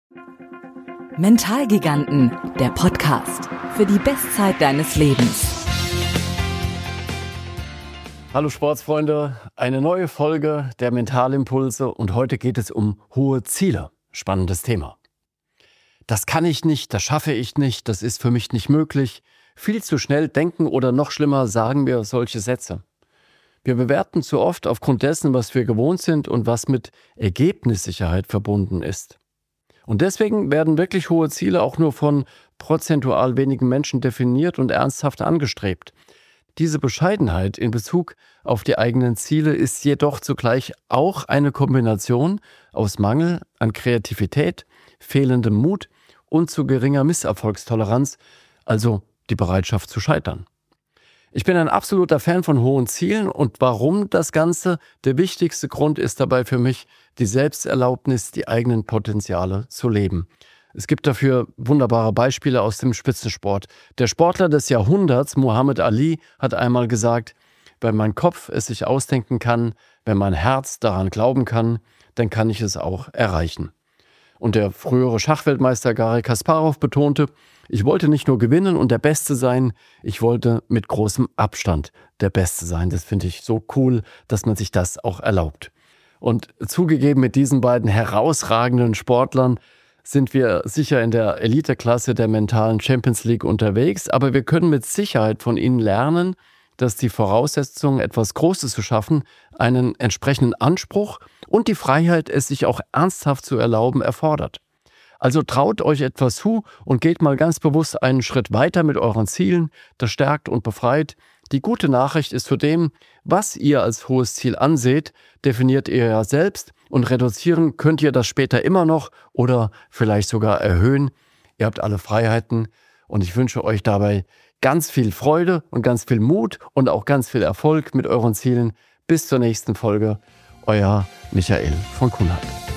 Mentalgiganten, der Podcast für die Bestzeit deines Lebens. Hallo Sportsfreunde, eine neue Folge der Mentalimpulse und heute geht es um hohe Ziele. Spannendes Thema. Das kann ich nicht, das schaffe ich nicht, das ist für mich nicht möglich. Viel zu schnell denken oder noch schlimmer sagen wir solche Sätze. Wir bewerten zu oft aufgrund dessen, was wir gewohnt sind und was mit Ergebnissicherheit verbunden ist. Und deswegen werden wirklich hohe Ziele auch nur von prozentual wenigen Menschen definiert und ernsthaft angestrebt. Diese Bescheidenheit in Bezug auf die eigenen Ziele ist jedoch zugleich auch eine Kombination aus Mangel an Kreativität, fehlendem Mut und zu geringer Misserfolgstoleranz, also die Bereitschaft zu scheitern. Ich bin ein absoluter Fan von hohen Zielen und warum das Ganze? Der wichtigste Grund ist dabei für mich die Selbsterlaubnis, die eigenen Potenziale zu leben. Es gibt dafür wunderbare Beispiele aus dem Spitzensport. Der Sportler des Jahrhunderts, Muhammad Ali, hat einmal gesagt, wenn mein Kopf es sich ausdenken kann, wenn mein Herz daran glauben kann, dann kann ich es auch erreichen. Und der frühere Schachweltmeister Garry Kasparow betonte, ich wollte nicht nur gewinnen und der Beste sein, ich wollte mit großem Abstand der Beste sein. Das finde ich so cool, dass man sich das auch erlaubt. Und zugegeben, mit diesen beiden herausragenden Sportlern sind wir sicher in der Eliteklasse der mentalen Champions League unterwegs, aber wir können mit Sicherheit von ihnen lernen, dass die Voraussetzung, etwas Großes zu schaffen, einen entsprechenden Anspruch und die Freiheit, es sich auch ernsthaft zu erlauben, erfordert. Also traut euch etwas zu und geht mal ganz bewusst einen Schritt weiter mit euren Zielen. Das stärkt und befreit. Die gute Nachricht ist zudem, was ihr als hohes Ziel anseht, definiert ihr ja selbst und reduzieren könnt ihr das später immer noch oder vielleicht sogar erhöhen. Ihr habt alle Freiheiten und ich wünsche euch dabei ganz viel Freude und ganz viel Mut und auch ganz viel Erfolg mit euren Zielen. Bis zur nächsten Folge. Euer Michael von Kuhnert.